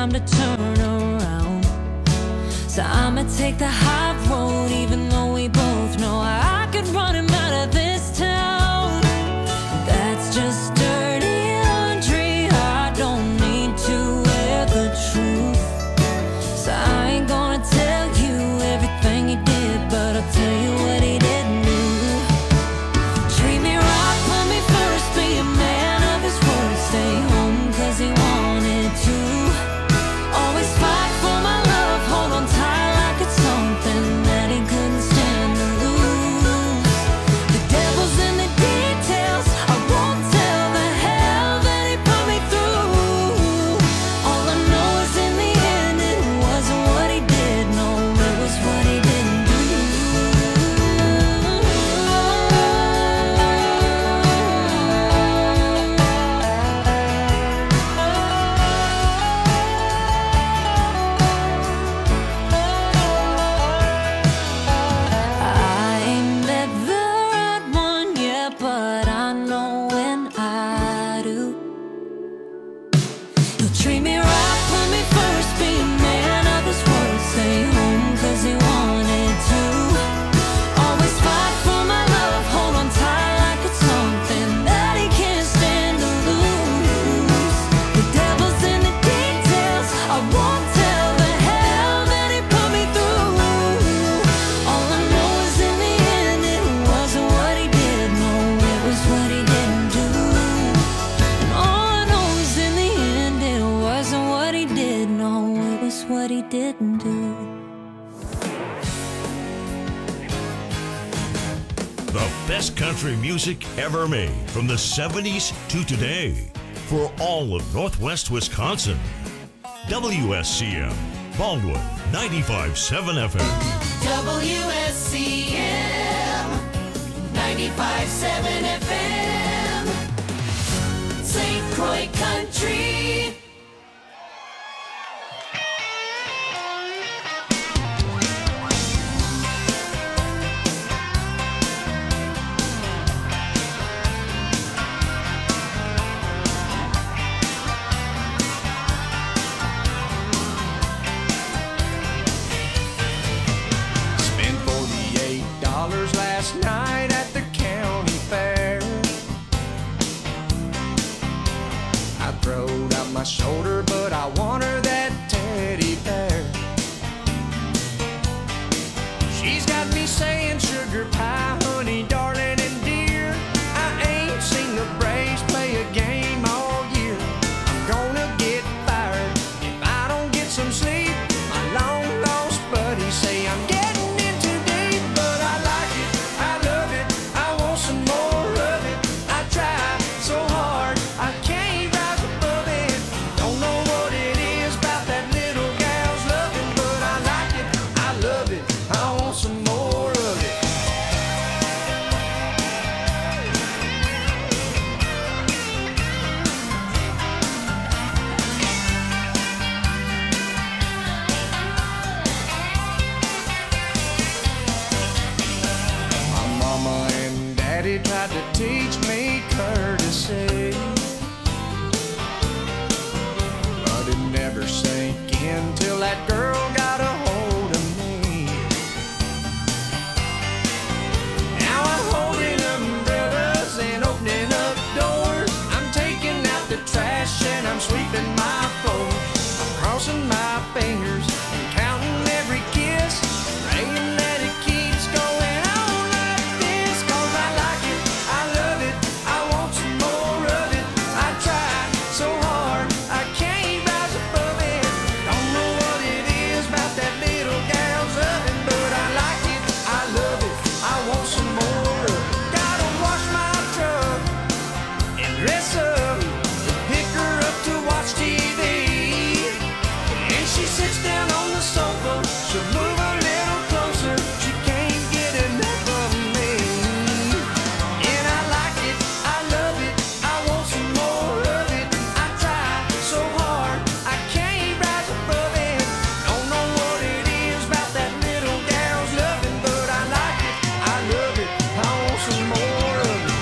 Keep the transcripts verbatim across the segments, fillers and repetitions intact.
time to turn around. So I'ma take the high road, even though we both know I could run him out of this town. That's just dirty laundry, I don't need to wear the truth. So I ain't gonna tell you everything he did, but I'll tell you what he didn't do. Treat me right, put me first, be a man of his word, stay home cause he wanted to. Always fight for my love, hold on tight like it's something that he couldn't stand to lose. The devil's in the details, I won't tell the hell that he put me through. All I know is in the end it wasn't what he did, no, it was what he didn't do. I ain't met the right one yet, but I know when I do. He'll treat me right, put me first, be a man of his word, stay home cause he wanted to. Always fight for my love, hold on tight like it's something that he can't stand to lose. The devil's in the details, I won't tell the hell that he put me through. All I know is in the end it wasn't what he did, no, it was what he didn't do. And all I know is in the end it wasn't what he did, no, it was what he didn't do. The best country music ever made from the seventies to today for all of Northwest Wisconsin. W S C M, Baldwin, ninety-five point seven F M. W S C M ninety-five point seven F M, Saint Croix Country. Spent forty-eight dollars last night at the county fair. I throwed out my shoulder, but I want her that teddy bear. She's got me saying sugar pie, honey, darling, and dear. I ain't seen the Braves play a game all year. I'm gonna get fired if I don't get some sleep. My long lost buddies say I'm getting in too deep, but I like it, I love it, I want some more of it. I try so hard, I can't rise above it. Don't know what it is about that little gal's loving, but I like it, I love it, I want some more of it. My mama and daddy tried to teach me courtesy, but it never sank in till that girl got a hold of me. Now I'm holding umbrellas and opening up doors. I'm taking out the trash and I'm sweeping my floor. I'm crossing my fingers and counting every kiss, praying that it keeps going on like this. Cause I like it, I love it, I want some more of it. I try so hard, I can't rise above it. Don't know what it is about that little gal's loving, but I like it, I love it, I want some more of it. Gotta wash my truck and dress up to pick her up to watch T V. And she sits down on the sofa, she'll move a little closer, she can't get enough of me. And I like it, I love it, I want some more of it. I try so hard, I can't rise above it. Don't know what it is about that little gal's loving, but I like it, I love it, I want some more of it.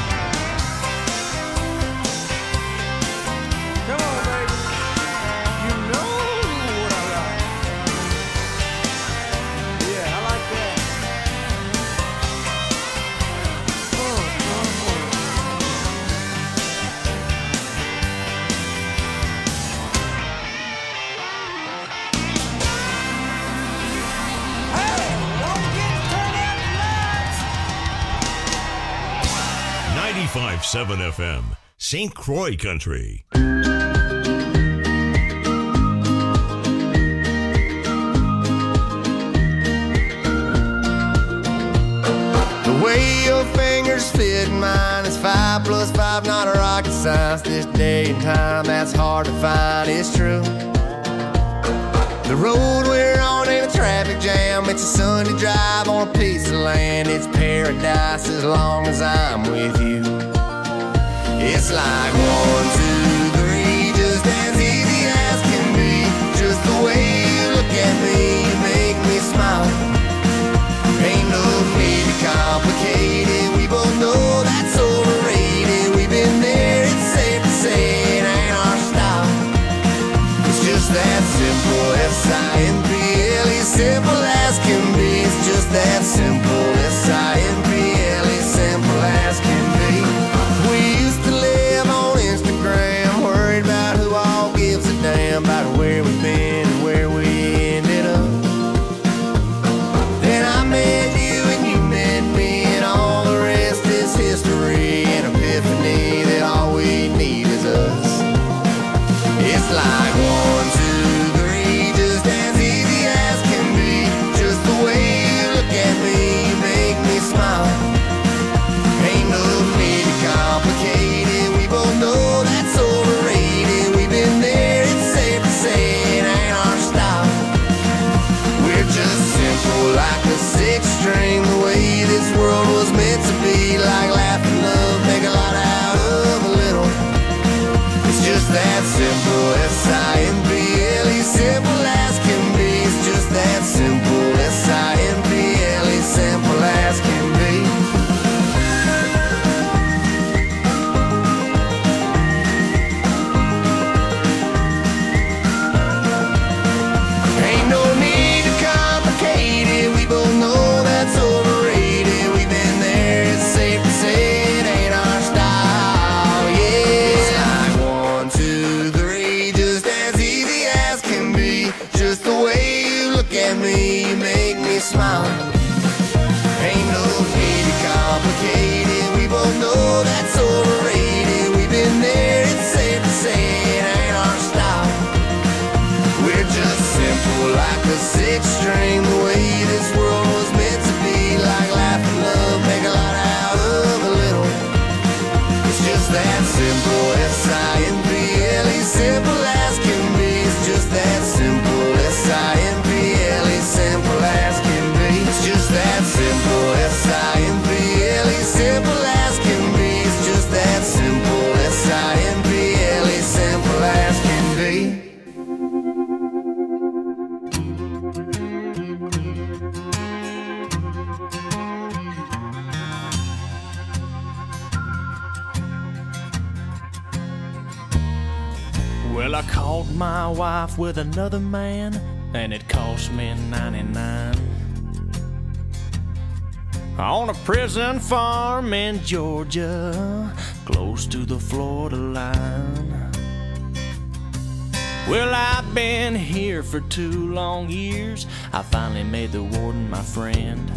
Come on, baby. You know ninety-five point seven F M, Saint Croix Country. The way your fingers fit mine is five plus five, not a rocket science. This day and time, that's hard to find, it's true. The road we're on ain't a traffic jam. It's a Sunday drive on a piece of land. It's paradise as long as I'm with you. It's like one, two, three, just as easy as can be. Just the way you look at me, you make me smile. Ain't no need to complicate it. We both know that's overrated. We've been there, it's safe to say it ain't our style. It's just that simple, S I M P L E, simple as can be. It's just that simple, S I M P L E, simple as can be. We used to live on Instagram, worried about who all gives a damn about where we've been and where we ended up. Then I met you and you met me, and all the rest is history. An epiphany that all we need is us. It's like one, two, three, just as easy as can be. Just the way you look at me, you make me smile. Ain't no need to complicate it. We both know that's overrated. We've been there, it's safe to say it ain't our style. We're just simple like a six string, the way this world was meant to be. Like laughing, love, make a lot out of a little. It's just that simple, S I M P L E, simple as can be. It's just that simple, S I M P L E, simple as can be. Ain't no need to complicate it. We both know that's overrated. We've been there, it's safe to say it ain't our style. Yeah, it's like one, two, three, just as easy as can be. Just the way you look at me, you make me smile. Ain't no need to complicate it. We both know that's overrated. We've been there, it's safe to say it ain't our style. We're just simple like a six string, the way this world was meant to be. Like laughing, love, make a lot out of a little. It's just that simple, S I M P L E, simple as can be. It's just that simple, S I M P L E, simple as can be. It's just that simple, S I M P L E, simple as can be. It's just that simple, S I M P L E, simple as can be. Well, I caught my wife with another man, and it cost me ninety-nine. On a prison farm in Georgia, close to the Florida line. Well, I've been here for two long years. I finally made the warden my friend,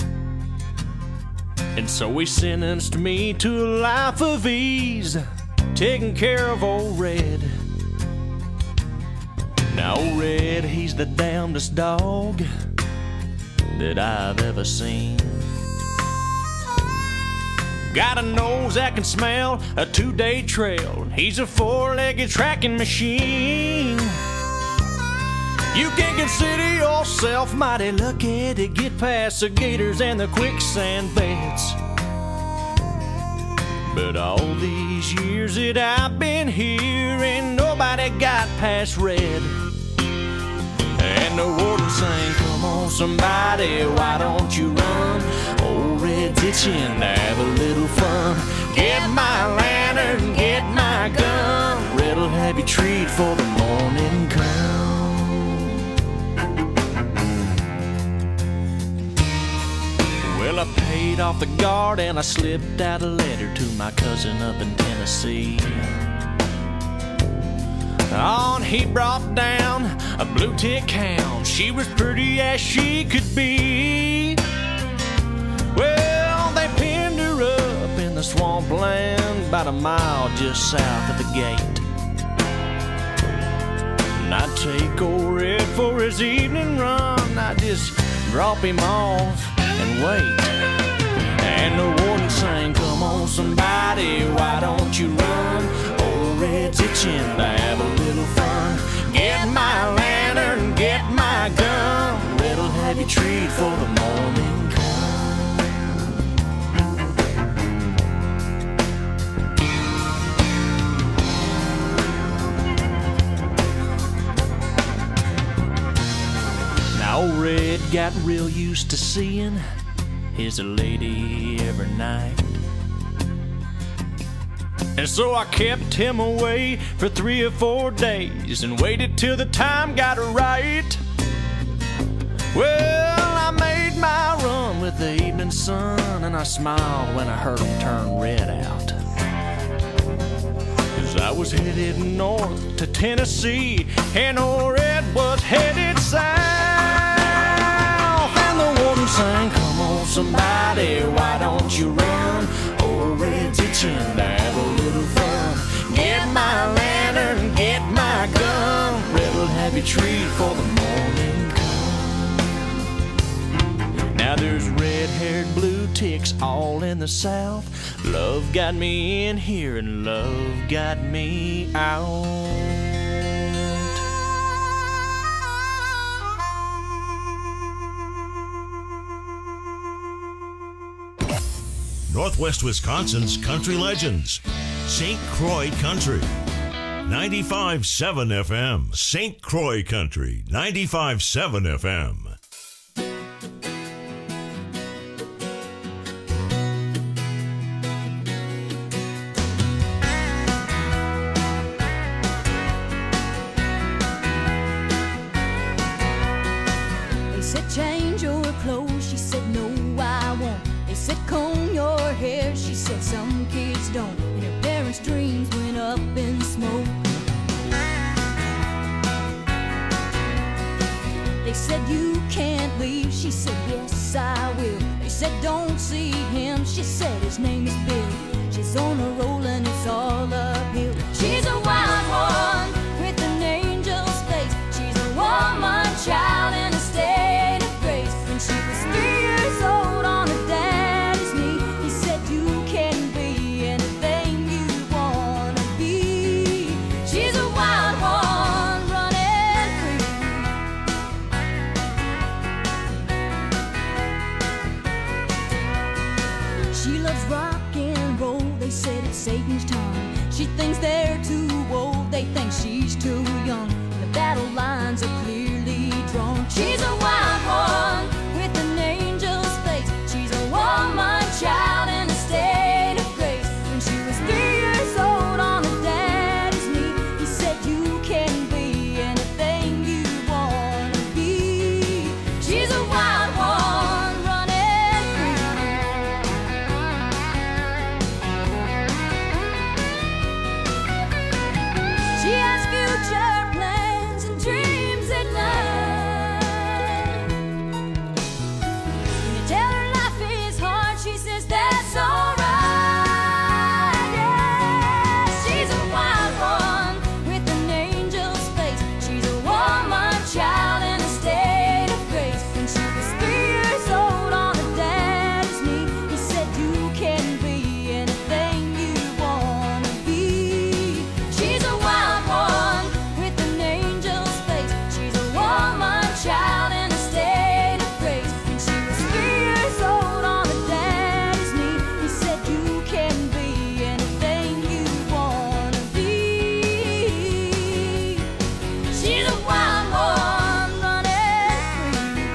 and so he sentenced me to a life of ease, taking care of old Red. Now old Red, he's the damnedest dog that I've ever seen. Got a nose that can smell a two-day trail. He's a four-legged tracking machine. You can consider yourself mighty lucky to get past the gators and the quicksand beds. But all these years that I've been here, ain't nobody got past Red. And the warden sang, come on somebody, why don't you run? Old Red's itching to have a little fun. Get my lantern, get my gun. Red'll have you treat for the morning come. Well, I paid off the guard and I slipped out a letter to my cousin up in Tennessee. On he brought down a blue tick hound. She was pretty as she could be. Well, they pinned her up in the swampland about a mile just south of the gate. And I'd take old Red for his evening run. I'd just drop him off and wait. And the warden sang, come on somebody, why don't you run? Old Red's itching to have a little fun. Get my lantern, get my gun. Red'll have you treat for the morning come. Now old Red got real used to seeing his lady every night. And so I kept him away for three or four days and waited till the time got right. Well, I made my run with the evening sun, and I smiled when I heard him turn Red out. 'Cause I was headed north to Tennessee, and old Red was headed south. And the warden sang, come on somebody, why don't you run? Old Red's itching to have a little fun. Get my lantern, get my gun. Red'll have you treat for the morning come. Now there's red-haired blue ticks all in the south. Love got me in here and love got me out. Northwest Wisconsin's country legends, Saint Croix Country, ninety-five point seven F M. Saint Croix Country, ninety-five point seven F M. They said change your clothes, she said no I won't. They said comb your hair, she said some kids don't. And her parents' dreams went up in smoke. They said you can't leave, she said yes I will. They said don't see him, she said his name is Bill. She's on a roll and it's all uphill. She's a wild one with an angel's face. She's a woman child in a state of grace. When she was three years old on her daddy's knee, he said you can be anything you wanna be. She's a wild one running free. She loves rock and roll, they said it's Satan's time. She thinks they're too old, they think she's too young. And the battle lines are clearly drawn. She's a wild one with an angel's face. She's a woman child in a state of grace. When she was three years old on her daddy's knee, he said you can be anything you wanna be. She's a wild one running free. She has future plans and dreams at night. When you tell her life is hard, she says that's alright. Yeah, she's a wild one with an angel's face. She's a woman child in a state of grace. When she was three years old on her daddy's knee, he said you can be anything you wanna be. She's a wild one with an angel's face. She's a woman child in a state of grace. When she was three years old on her daddy's knee, he said you can be anything you wanna be. She's a wild one running free.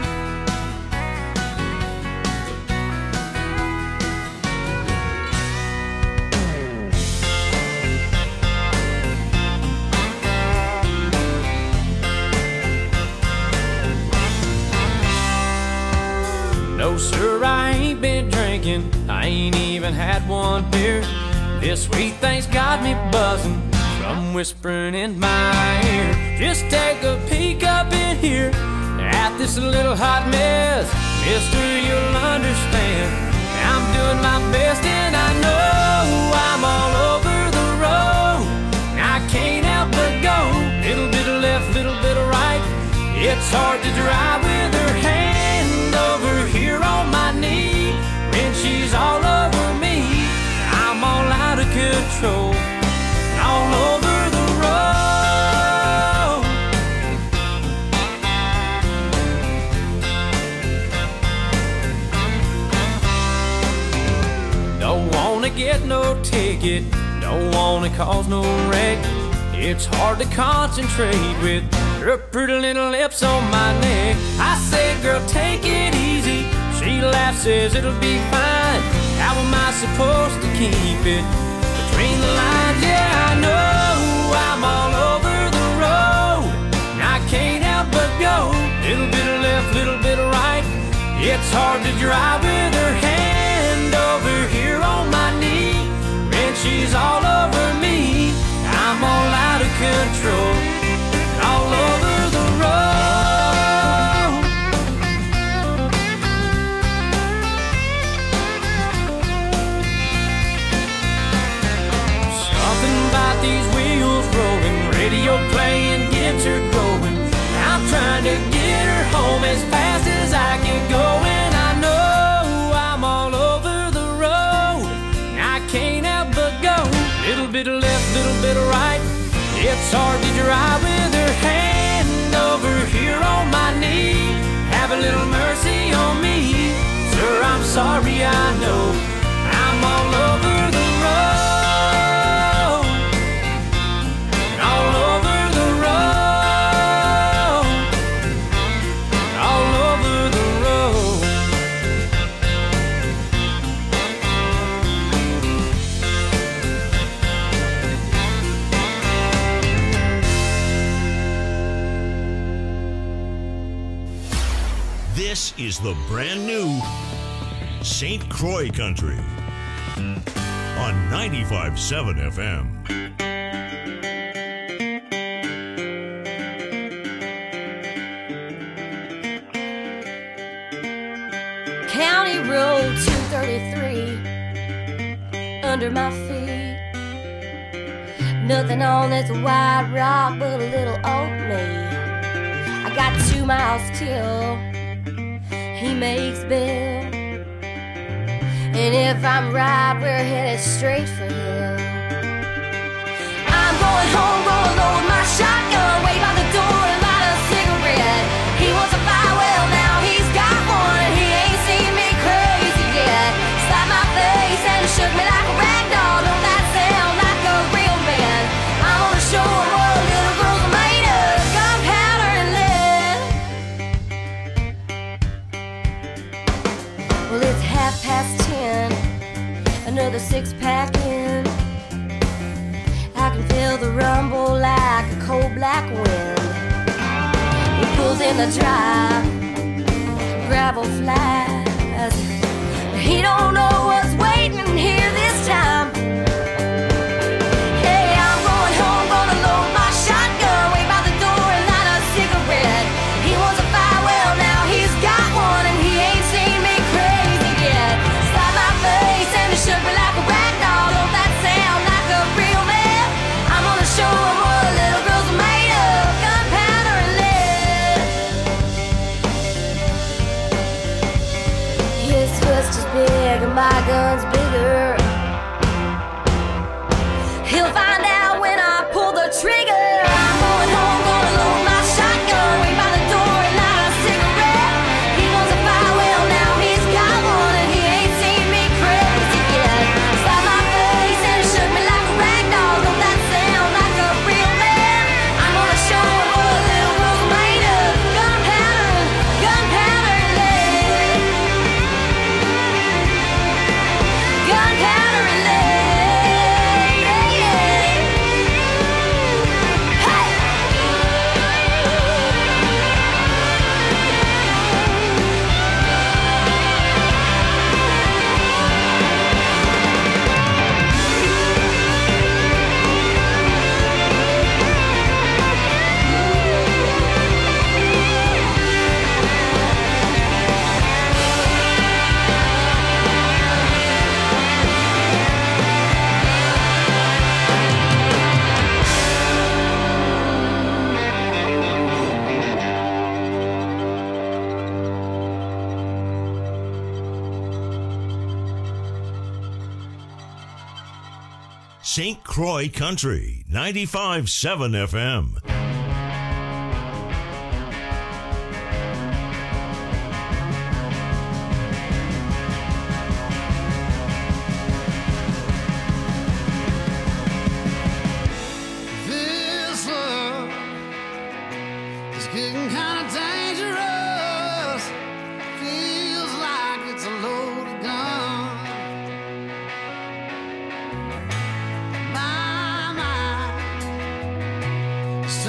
No, sir, I ain't been drinking. I ain't even had one beer. This sweet thing's got me buzzing from whispering in my ear. Just take a peek up in here at this little hot mess. Mister, you'll understand. I'm doing my best and I know It's hard to drive with her hand over here on my knee. When she's all over me, I'm all out of control, all over the road. Don't wanna get no ticket, don't wanna cause no wreck. It's hard to concentrate with her pretty little lips on my neck. I say, girl, take it easy. She laughs, says it'll be fine. How am I supposed to keep it between the lines? Yeah, I know I'm all over the road, and I can't help but go. Little bit of left, little bit of right. It's hard to drive with her hand over here on my knee. When she's all over me, I'm all out of control, all over the road. Something about these wheels rolling, radio playing gets her going. I'm trying to get her home as fast as I can go, and I know I'm all over the road, and I can't help but go. Little bit of left, little bit of right. It's hard to drive with her hand over here on my knee. Have a little mercy on me, sir, I'm sorry, I know I'm all over the road, all over the road, all over the road. This is the brand new Saint Croix Country on ninety-five point seven F M. County Road two thirty-three under my feet. Nothing on this white rock but a little old me. I got two miles till he makes bail, and if I'm right, we're headed straight for hell. I'm going home, gonna load my shotgun, wait by the door and light a cigarette. He was a fire well, now he's got one, and he ain't seen me crazy yet. Slapped my face and shook me like a rag doll. Don't that sound like a real man? I'm gonna show him what little girls are made of, gunpowder and lead. Well, it's half past ten, another six pack in. I can feel the rumble like a cold black wind. He pulls in the drive, gravel flies. He don't know what's waiting here this time. Hey, I'm going home, gonna load my shotgun, wait by the door and light a cigarette. He wants a fire well, now he's got one, and he ain't seen me crazy yet. Slap my face and it shook me like a rag doll. Don't that sound like a real man? I'm gonna show him what little girls are made of, gunpowder and lead. His fist is big and my gun's Saint Croix Country, ninety-five point seven F M. This love is getting kind of dangerous. Feels like it's a loaded gun. My mind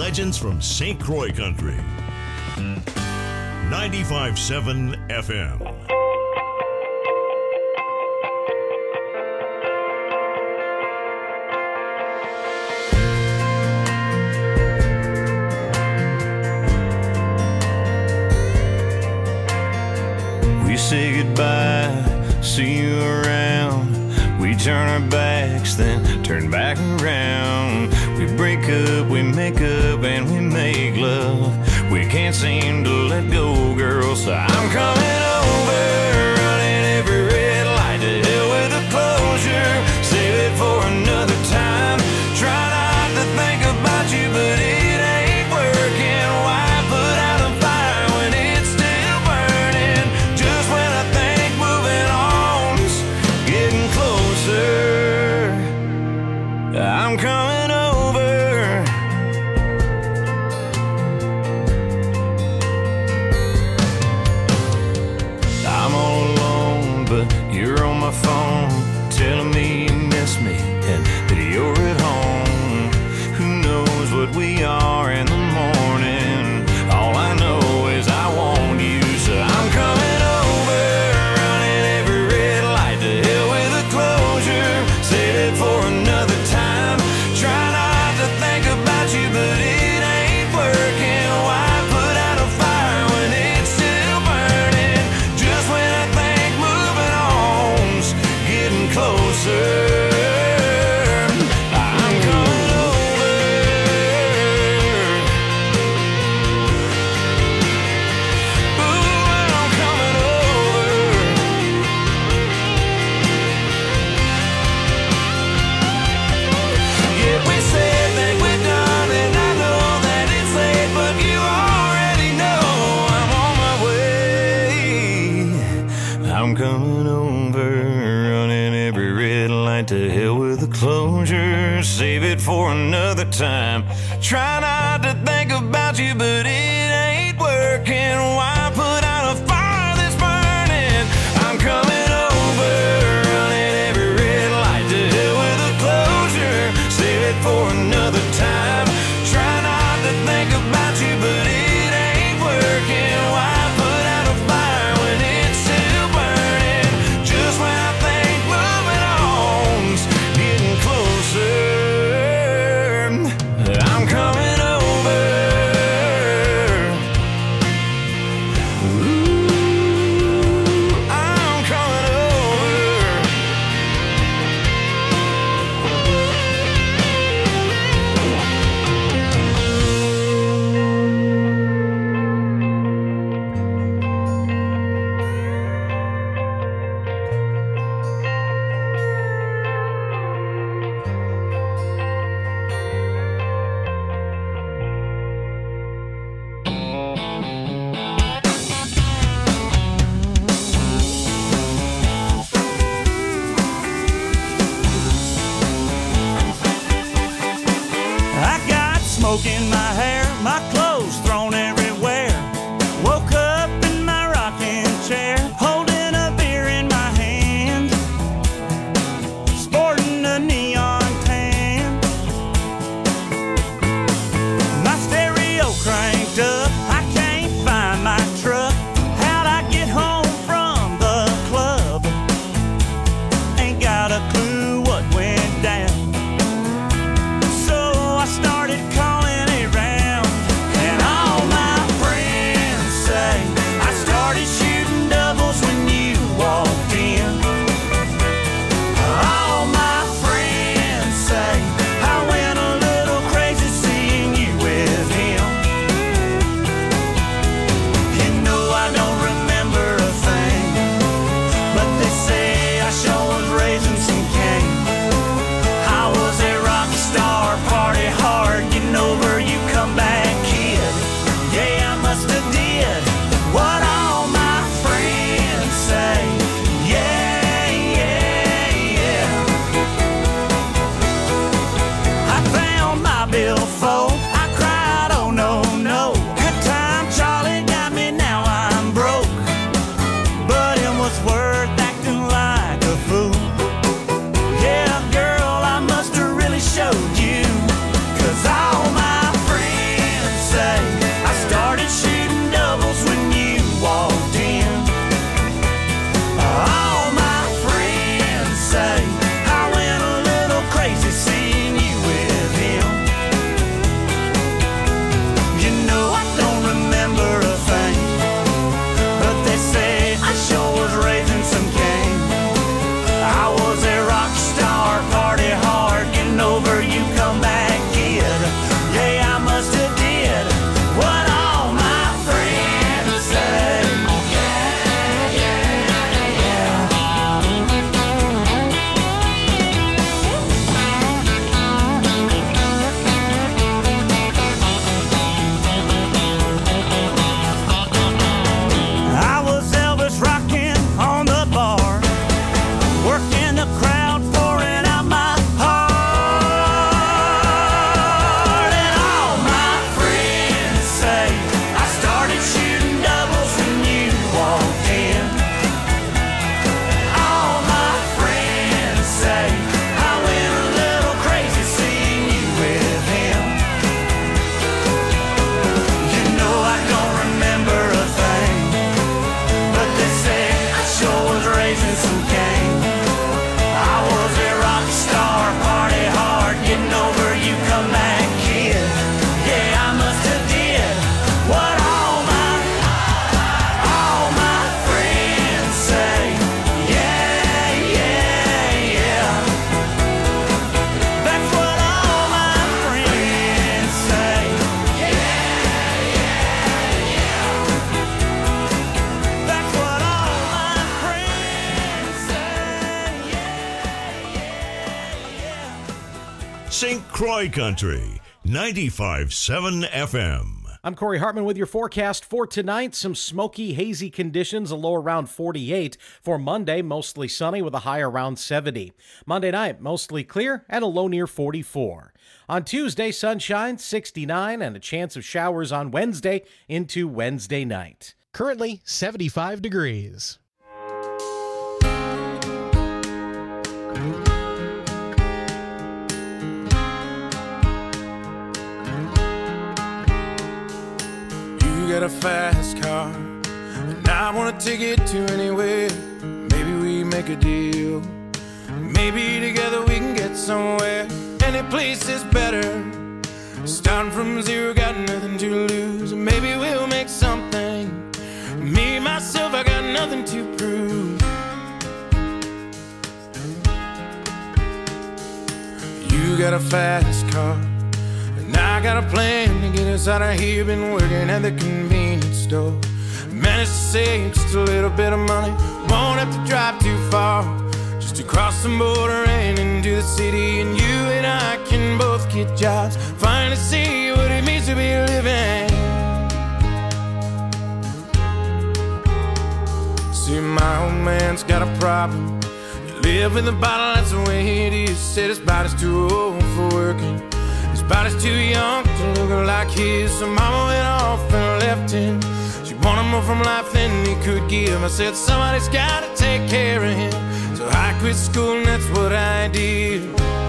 legends from Saint Croix Country. ninety-five point seven F M. We say goodbye, see you around. We turn our backs, then turn back around. We break up, we make up, and we make love. We can't seem to let go, girl, so I'm coming over, running every red light. To hell with the closure, save it for another time. Try not to think about you, but it ain't working. Why put out a fire when it's still burning? Just when I think moving on's getting closer, I'm coming over. I'm all alone, but you're on my phone, telling me you miss me and that you're at home. Who knows what we are in the morning? All I know is I want you, so I'm coming over, running every red light. To hell with the closure, save it for another time. Try not to think about you, but it ain't working. Why put out a fire when it's still burning? Just when I think moving on's getting closer, I'm coming over. Ooh, I'm coming over. Yeah, we said that we're done, and I know that it's late, but you already know I'm on my way. I'm coming over, running every red light. To hell with the closure, save it for another time. Try not to think about you, but it ain't working. Why put out a fire that's burning? I'm coming over, running every red light. To hell with the closure, save it for another time. Try not to think about you, but it ain't working. Why put out a fire when it's still burning? Just when I think moving on's getting closer, I'm coming Croy Country, ninety-five point seven F M. I'm Corey Hartman with your forecast for tonight. Some smoky, hazy conditions, a low around forty-eight. For Monday, mostly sunny with a high around seventy. Monday night, mostly clear and a low near forty-four. On Tuesday, sunshine, sixty-nine, and a chance of showers on Wednesday into Wednesday night. Currently, seventy-five degrees. You got a fast car, and I wanna take it to anywhere. Maybe we make a deal. Maybe together we can get somewhere. Any place is better. Starting from zero, got nothing to lose. Maybe we'll make something. Me, myself, I got nothing to prove. You got a fast car, and I got a plan to get us out of here. Been working at the convenience store. Managed to save just a little bit of money. Won't have to drive too far, just to cross the border and into the city. And you and I can both get jobs, finally see what it means to be living. See, my old man's got a problem. You live with a bottle, that's the way it is. Said his body's too old for working. His body's too young to look like his. So mama went off and left him. She wanted more from life than he could give. I said somebody's gotta take care of him. So I quit school and that's what I did.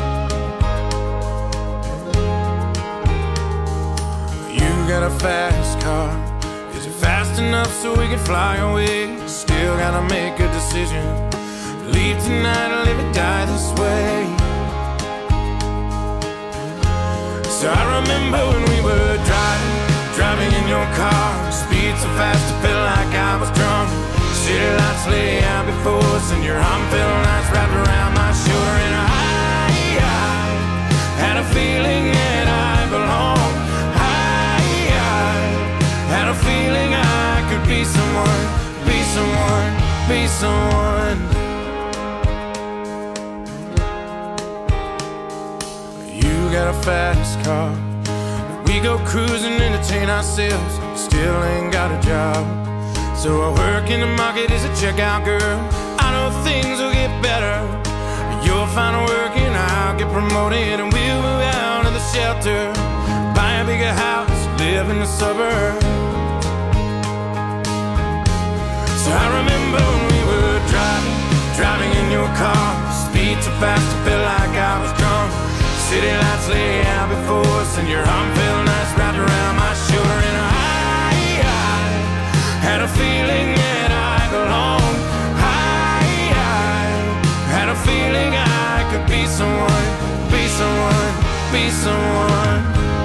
You got a fast car. Is it fast enough so we can fly away? Still gotta make a decision. Leave tonight or live or die this way. So I remember when we were driving, driving in your car. Speed so fast it felt like I was drunk. City lights lay out before us, and your arm felt nice wrapped around my shoulder. And I, I had a feeling that I belonged. I, I had a feeling I could be someone, be someone, be someone. You got a fast car. We go cruising, entertain ourselves. Still ain't got a job. So I work in the market as a checkout girl. I know things will get better. You'll find work and I'll get promoted, and we'll move out of the shelter, buy a bigger house, live in the suburbs. So I remember when we were driving, driving in your car. Speed so fast it felt like I was drunk. City lights lay out before us, and your arm felt nice wrapped around my shoulder. And I, I had a feeling that I belonged. I, I had a feeling I could be someone, be someone, be someone.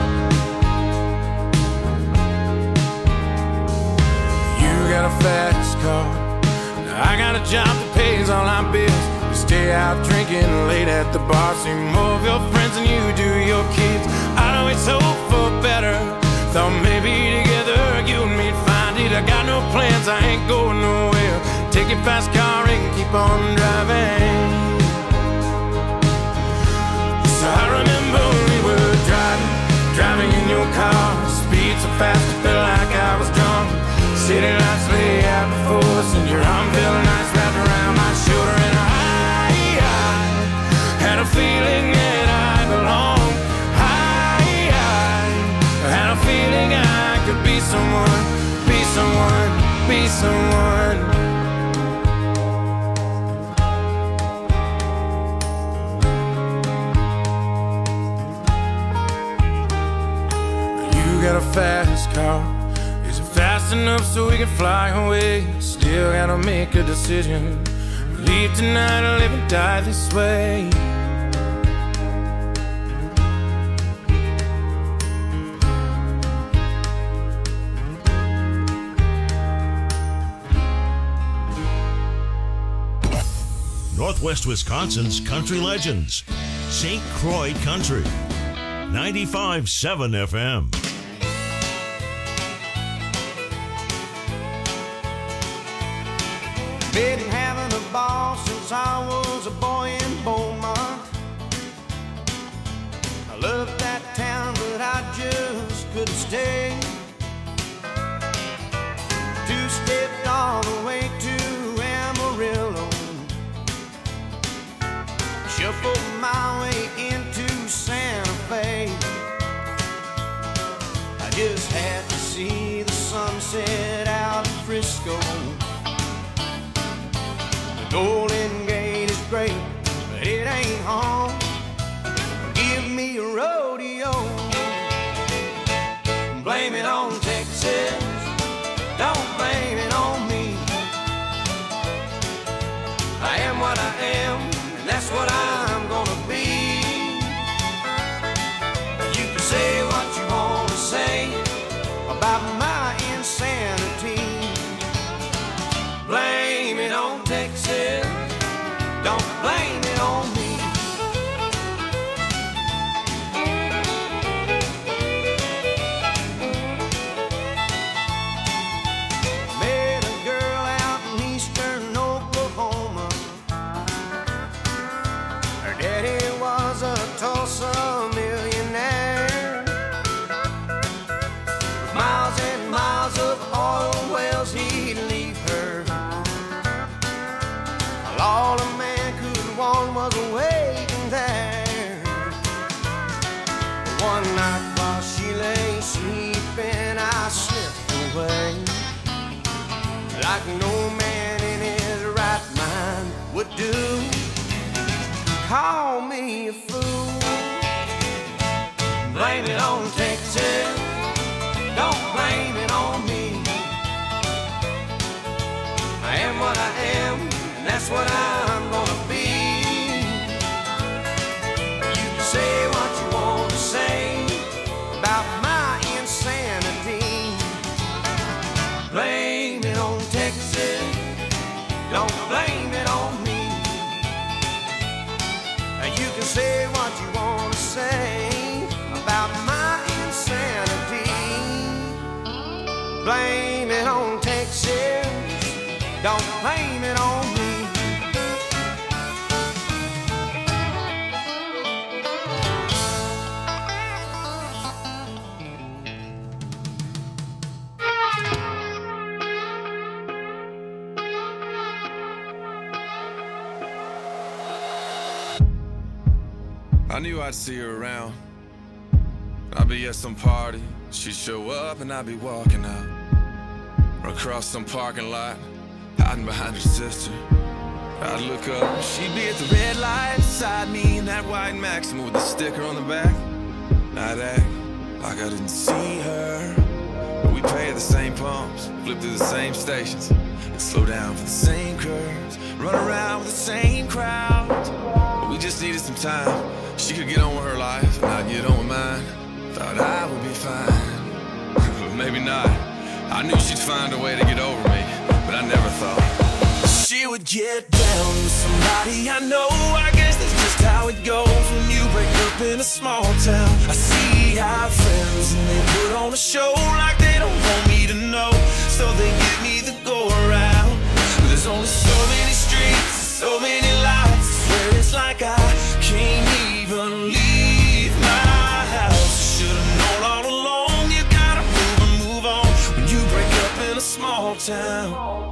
You got a fast car. I got a job that pays all our bills. You stay out drinking late at the bar. See more of your friends than you do your kids. I know it's hope for better. Thought maybe together you and me'd find it. I got no plans, I ain't going nowhere. Take your fast car and keep on driving. So I remember when we were driving, driving in your car. Speed so fast it felt like I was drunk. City lights lay out before us, and your arm felt nice wrapped around my shoulder. And I, I had a feeling that I belonged. I, I had a feeling I could be someone, be someone, be someone. You got a fast car. Is it fast enough so we can fly away? Still gotta make a decision. Leave tonight or live and die this way. Northwest Wisconsin's country legends. Saint Croix Country, ninety-five point seven F M. Been having a ball since I was a boy in Beaumont. I love day. Two-stepped all the way to Amarillo. Shuffled my way into Santa Fe. I just had to see the sunset out of Frisco. The Golden Gate is great, but it ain't home. Give me a rodeo. Blame it on Texas, don't blame it on me. I am what I am, and that's what I'm gonna be. You can say what you want to say about my insanity. Blame it on Texas, don't blame it on me. Met a girl out in eastern Oklahoma. Her daddy was a Tulsa millionaire. With miles and miles of oil wells he'd leave her. All a man could want was waiting there. One night while she lay sleeping, I slipped away. Like no man in his right mind would do. Call me a fool. Blame it on Texas, don't blame it on me. I am what I am, and that's what I'm gonna be. You can say what you want to say about my insanity. Blame it on Texas, don't blame it on me. You can say what you want to say about my insanity. Blame it on Texas, don't blame it on me. I knew I'd see her around. I'd be at some party, she'd show up and I'd be walking out. Or across some parking lot, hiding behind her sister. I'd look up, she'd be at the red light beside me in that white Maxima with the sticker on the back. I'd act like I didn't see her, but we'd pay at the same pumps, flip through the same stations, and slow down for the same curves, run around with the same crowds. But we just needed some time. She could get on with her life, and I'd get on with mine. Thought I would be fine, but maybe not. I knew she'd find a way to get over me, but I never thought she would get down with somebody I know. I guess that's just how it goes when you break up in a small town. I see our friends and they put on a show like they don't want me to know, so they give me the go around. But there's only so many streets, so many lights. I swear it's like I can't even leave my house. Should've known all along you gotta move and move on when you break up in a small town.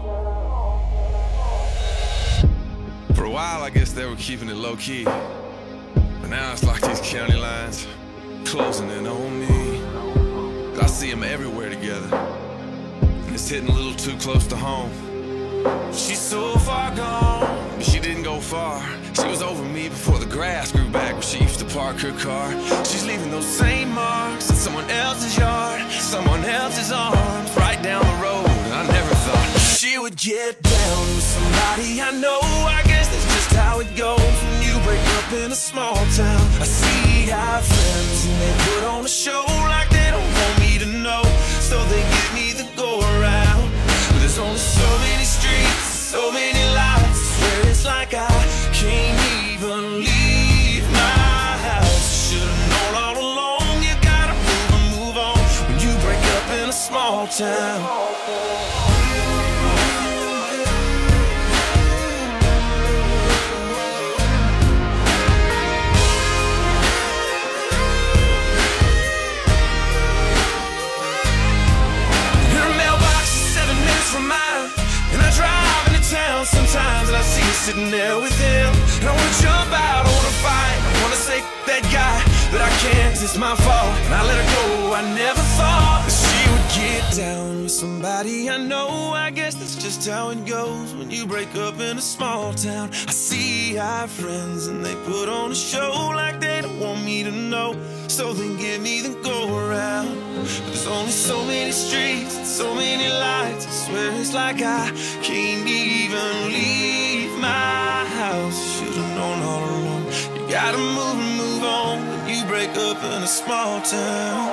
For a while, I guess they were keeping it low-key, but now it's like these county lines closing in on me. I see them everywhere together, and it's hitting a little too close to home. She's so far gone, but she didn't go far. She was over me before the grass grew back where she used to park her car. She's leaving those same marks in someone else's yard, someone else's arms, right down the road. And I never thought she would get down with somebody I know. I guess that's just how it goes when you break up in a small town. I see our friends and they put on a show like they don't want me to know, so they give me the go around. But there's only so many streets, so many lights. I swear it's like I can't even leave my house. Should've known all along you gotta move and move on when you break up in a small town. sitting there with him. And I wanna jump out, I wanna fight, I wanna say that guy, but I can't, 'cause it's my fault. And I let her go, I never thought that she would get down with somebody I know. I guess that's just how it goes when you break up in a small town. I see our friends and they put on a show like they don't want me to know. So then give me the go around. But there's only so many streets and so many lights. I swear it's like I can't even leave my house. Should've known all along. You gotta move and move on when you break up in a small town.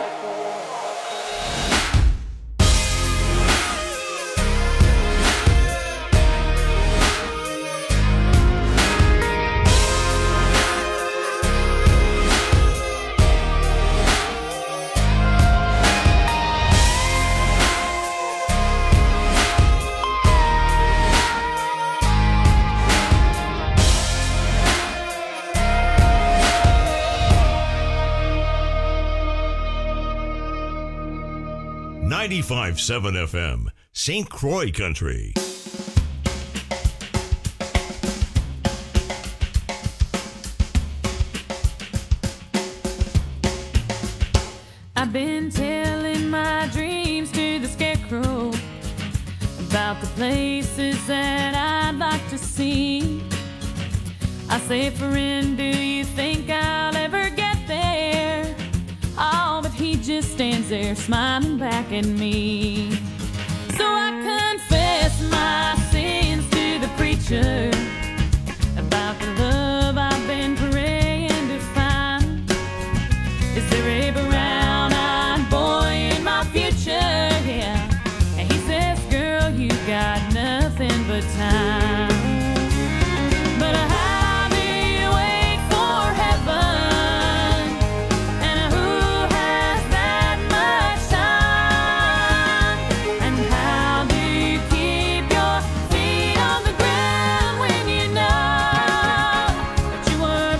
ninety-five point seven F M, Saint Croix Country. I've been telling my dreams to the scarecrow about the places that I'd like to see. I say, friend, do you think I'll ever get there? Oh, but he just stands there smiling back at me. So I confess my sins to the preacher about the love I've been praying to find. Is there a brown-eyed boy in my future? Yeah. And he says, girl, you got nothing but time. But how do you wait for heaven? And who has that much time? And how do you keep your feet on the ground when you know that you were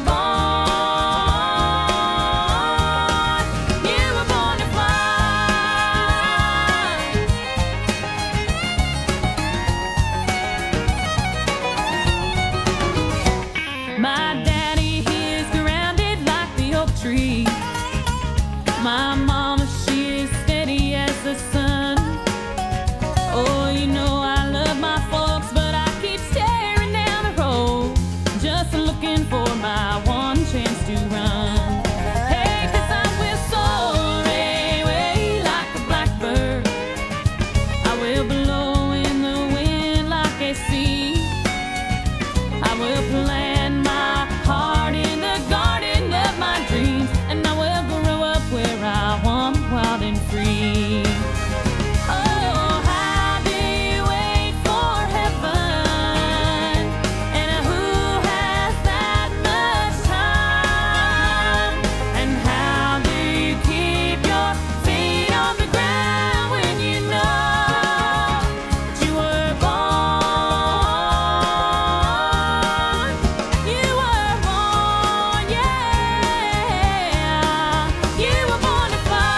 born? You were born to fly. My daddy, he is grounded like the oak tree. My mama, she is steady as the sun. Oh, you know I love my folks, but I keep staring down the road, just looking for my one chance to run. Hey, 'cause I will soar away like a blackbird. I will blow in the wind like a sea. I will plant my heart in the garden of my dreams, and I will grow up where I want, wild and free. Oh, how do you wait for heaven? And who has that much time? And how do you keep your feet on the ground when you know that you were born? You were born, yeah. You were born to fly.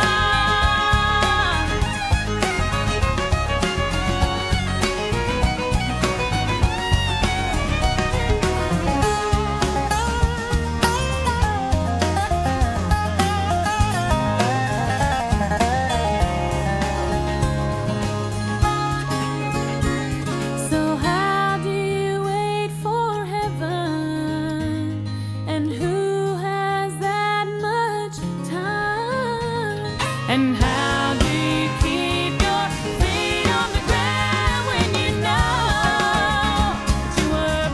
So how do you wait for heaven? And who has that much time? And how do you keep your feet on the ground when you know that you were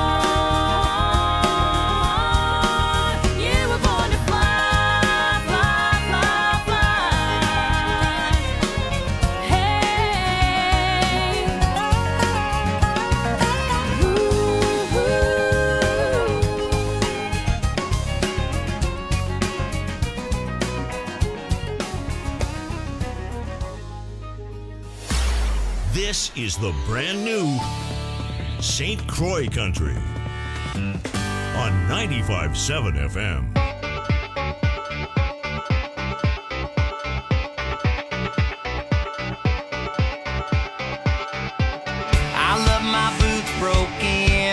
born? You were born to fly, fly, fly, fly. Hey. This is the brand new Saint Croix Country on ninety-five point seven F M. I love my boots broken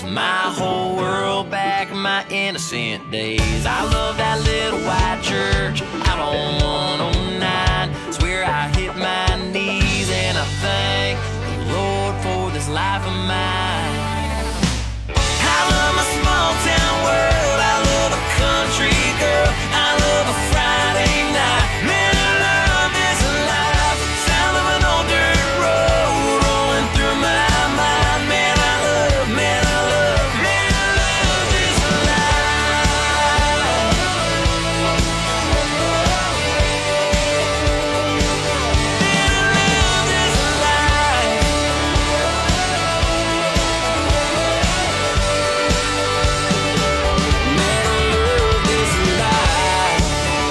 my whole world back in my innocent days. I love that little white church out on one oh nine. It's where I hit my knees and I thank the Lord for this life of mine. I love my small town world, I love a country girl, I love a Friday night. Man, I love this life, sound of an old dirt road rolling through my mind. Man, I love, man, I love, man, I love this life. Man, I love this life. Man, I love this life.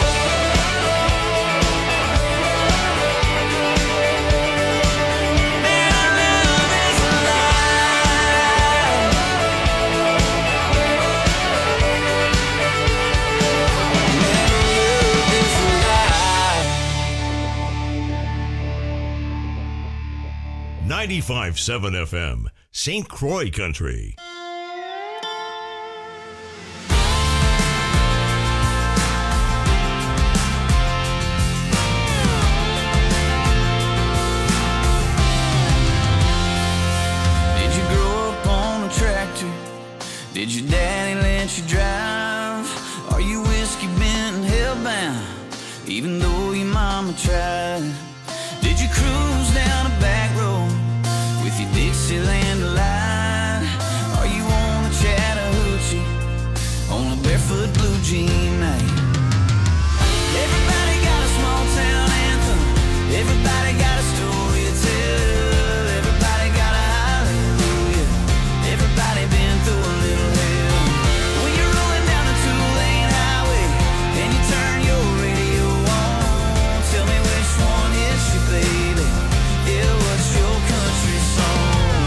Man, I love this life. Man, I love this life. ninety-five point seven F M, Saint Croix Country. Did you grow up on a tractor? Did your daddy let you drive? Are you whiskey bent and hellbound, even though your mama tried? Did you cruise down a back road with your Dixieland delight? Are you on a Chattahoochee on a barefoot blue jean night? Everybody got a small town anthem. Everybody got a story to tell. Everybody got a hallelujah. Everybody been through a little hell. When you're rolling down a two-lane highway and you turn your radio on, tell me which one is you, baby. Yeah, what's your country song?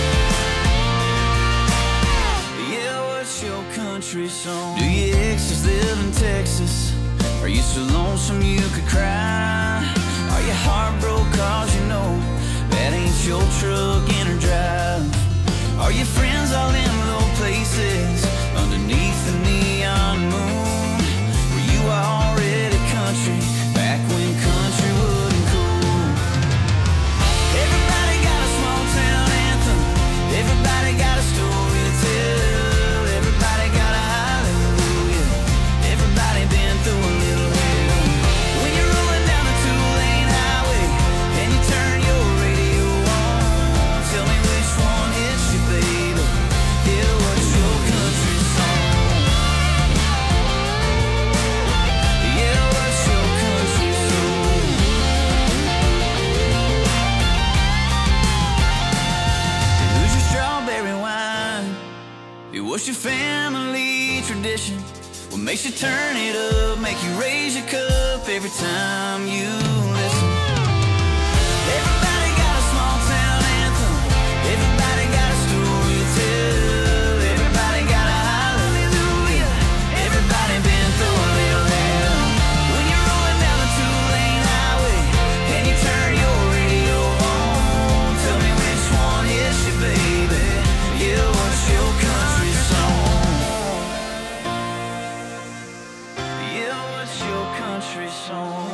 Yeah, what's your country song? Do your exes live in Texas? Are you so lonesome you could cry? Are you heartbroken cause you know that ain't your truck in or drive? Are your friends all in low places underneath the neon moon? Were you already country back when country wasn't cool? Everybody got a small town anthem. Everybody got a story to tell. Everybody got a hallelujah. Everybody been through a little hell. When you're rolling down a two-lane highway and you turn your radio on, tell me which one hits you, baby. Yeah, what's your country song? Yeah, what's your country song? Who's your strawberry wine? What's your family tradition? What makes you turn it up, make you raise your cup every time you listen? Everybody got a small town anthem. Everybody got a story to tell. Everybody got a hallelujah. Everybody been through a little hell. When you're rolling down a two-lane highway and you turn your radio on, tell me which one is you, baby. Yeah, what's your country song? Yeah, what's your country song?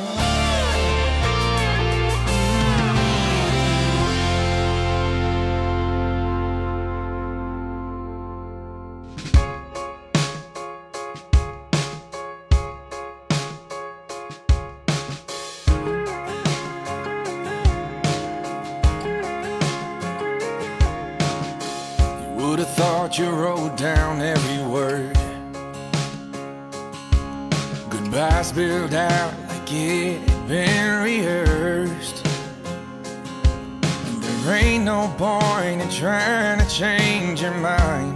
Would've thought you wrote down every word. Goodbye spelled out like it had been rehearsed. And there ain't no point in trying to change your mind.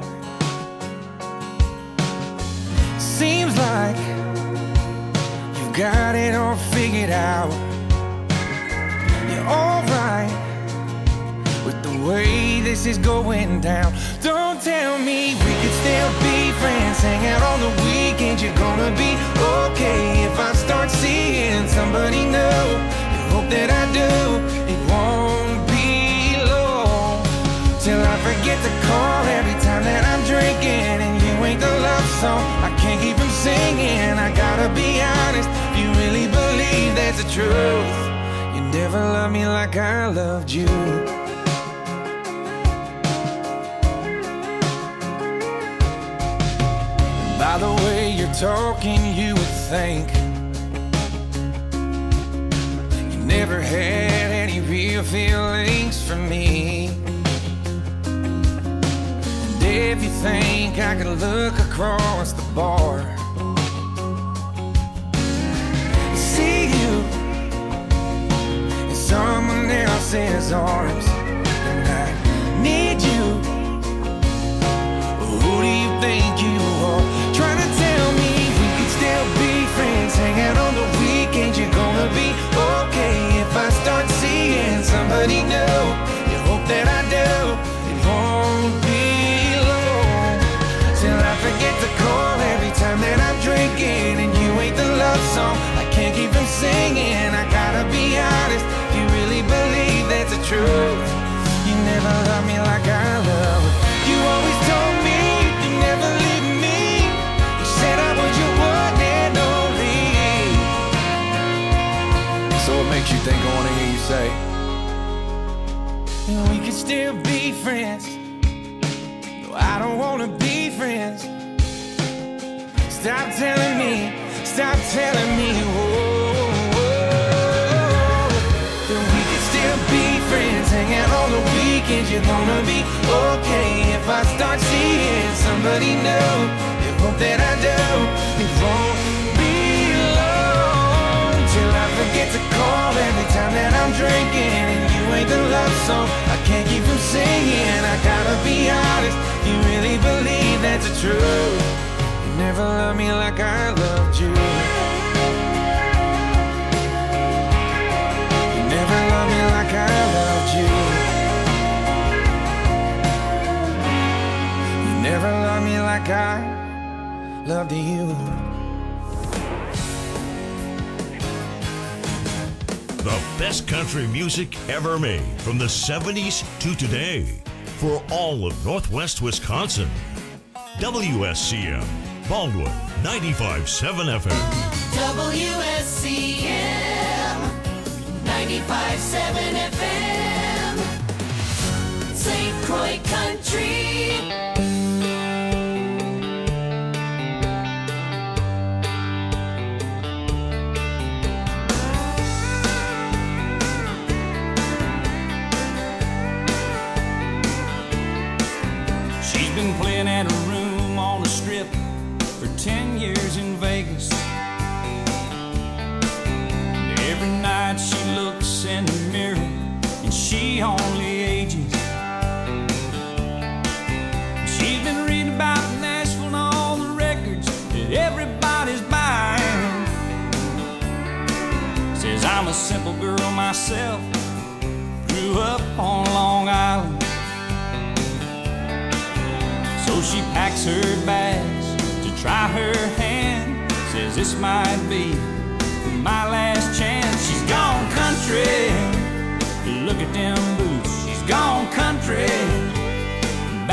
Seems like you got it all figured out. You're alright with the way this is going down. Don't tell me we could still be friends, hang out on the weekends. You're gonna be okay if I start seeing somebody new. You hope that I do. It won't be long till I forget to call every time that I'm song, I can't keep from singing. I gotta be honest, if you really believe that's the truth, you never loved me like I loved you. By the way you're talking, you would think you never had any real feelings for me. And if you think I could look across the bar and see you in someone else's arms, and I need you, who do you think you are? Trying to tell me we could still be friends, hang out on the weekends. You're gonna be okay if I start seeing somebody new. You hope that I do. It won't be long till I forget to call every time that I'm drinking, and you ain't the love song I can't keep from singing. I gotta be honest, if you really believe that's the truth, you never loved me like I love. You always told me you never leave me. You said I was your one and only. So what makes you think I want to hear you say we could still be friends? No, I don't want to be friends. Stop telling me, stop telling me, whoa, whoa, that we could still be friends, hang out on the weekends. You're gonna be okay if I start seeing somebody new. You hope that I do. It won't be long till I forget to call every time that I'm drinking, and you ain't the love song I can't keep from singing. I gotta be honest, you really believe that's the truth. You never loved me like I loved you. You never loved me like I loved you. You never loved me like I loved you. The best country music ever made from the seventies to today for all of Northwest Wisconsin. W S C M, Baldwin, ninety-five point seven F M. W S C M, ninety-five point seven F M, Saint Croix Country. Playing at a room on the strip for ten years in Vegas. And every night she looks in the mirror and she only ages. She's been reading about Nashville and all the records that everybody's buying. Says I'm a simple girl myself, grew up on Long Island. So she packs her bags to try her hand. Says this might be my last chance. She's gone country. Look at them